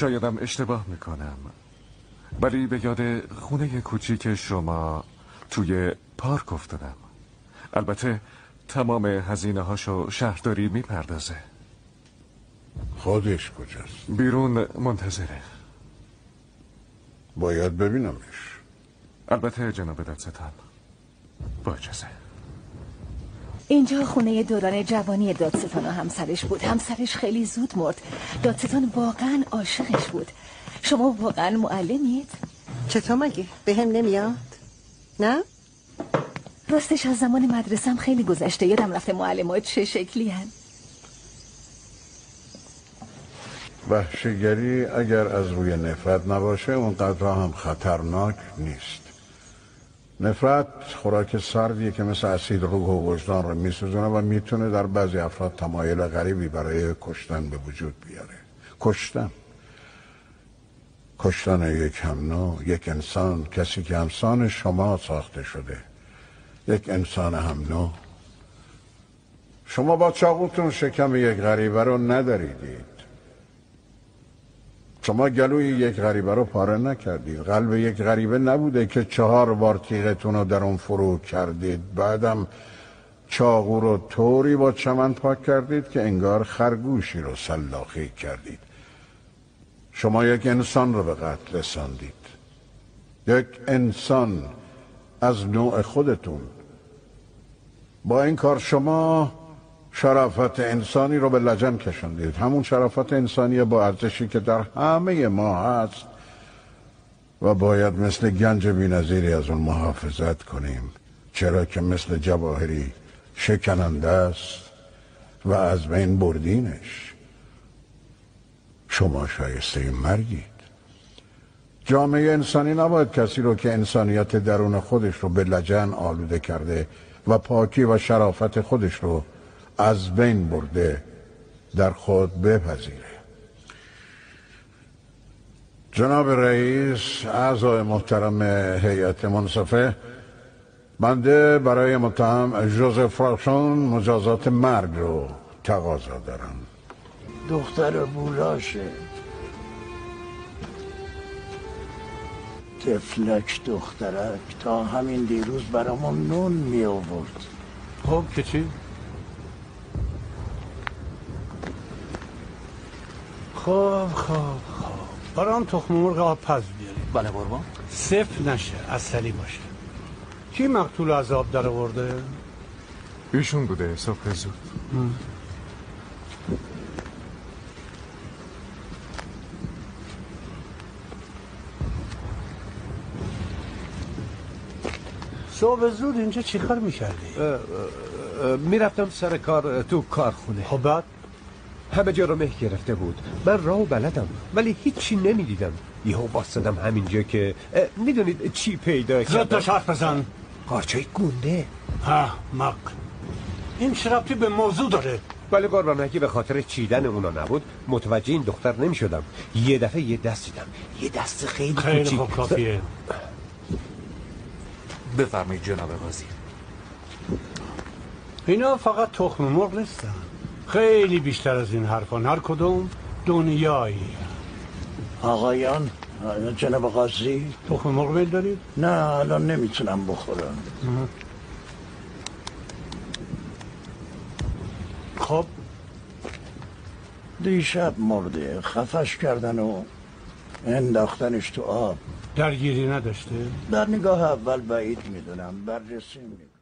شایدم اشتباه میکنم، ولی به یاد خونه کوچیک شما توی پارک افتادم. البته تمام هزینه هاشو شهرداری میپردازه. خودش کجاست؟ بیرون منتظره. باید ببینمش. البته جناب دادستان، با اجازه. اینجا خونه دوران جوانی دادستان و همسرش بود. همسرش خیلی زود مرد. دادستان واقعا عاشقش بود. شما واقعا معلمید؟ چطور مگه؟ به هم نمیاد؟ نه؟ راستش از زمان مدرسم خیلی گذشته. یادم رفته معلمات چه شکلی هن. وحشیگری اگر از روی نفرت نباشه اونقدر هم خطرناک نیست. نفرت خوراک سردیه که مثل اسید روح و وجدان رو میسوزونه و میتونه در بعضی افراد تمایل غریبی برای کشتن به وجود بیاره. کشتن یک هم نوع، یک انسان، کسی که همسان شما ساخته شده، یک انسان هم نوع. شما با چاقوتون شکم یک غریبه رو ندریدید. شما گلوی یک غریبه رو پاره نکردید. قلب یک غریبه نبوده که 4 بار تیغتون رو در اون فرو کردید. بعدم چاقو رو طوری با چمن پاک کردید که انگار خرگوشی رو سلاخی کردید. شما یک انسان رو به قتل رساندید. یک انسان از نوع خودتون. با این کار شما شرافت انسانی رو به لجن کشوندید. همون شرافت انسانی با ارزشی که در همه ما هست و باید مثل گنج بی‌نظیری از اون محافظت کنیم، چرا که مثل جواهری شکننده است و از بین بردینش. شما شایسته مرگید. جامعه انسانی نباید کسی رو که انسانیت درون خودش رو به لجن آلوده کرده و پاکی و شرافت خودش رو از بین برده در خود بپذیره. جناب رئیس، اعضای محترم هیئت منصفه، بنده برای متهم ژوزف راشون مجازات مرگ رو تقاضا دارم. دختر بولاشه، تفلک دخترک، تا همین دیروز برامون نون می آورد. خب که چی؟ خب برام تخم مرغ آب پز بیاری. بله قربان. صفر نشه، اصلی باشه. کی مقتول از آب در آورده؟ ایشون بوده صبح زود. صبح زود اینجا چی کار میکردی؟ میرفتم سر کار تو کارخونه. خب بعد؟ همه جا رو مه گرفته بود. من راه بلدم ولی هیچی نمیدیدم. یهو باستادم همینجا که میدونید چی پیدا کردم. زود حرف بزن. قارچای گونده. مق این چه ربطی به موضوع داره؟ ولی قربان اگه به خاطر چیدن اونا نبود متوجه این دختر نمیشدم. یه دفعه یه دست دیدم، یه دست خیلی کوچیک. خوب کافیه. بفرمایید جناب قاضی. اینا فقط تخم مرغ نیستن، خیلی بیشتر از این حرفان. هر کدوم دنیایی. آقایان، جناب قاضی، تخم مرغ میل دارید؟ نه الان نمیتونم بخورم. خب دیشب مرده، خفش کردن و انداختنش تو آب. درگیری نداشته؟ در نگاه اول بعید میدونم، بررسی میکنم.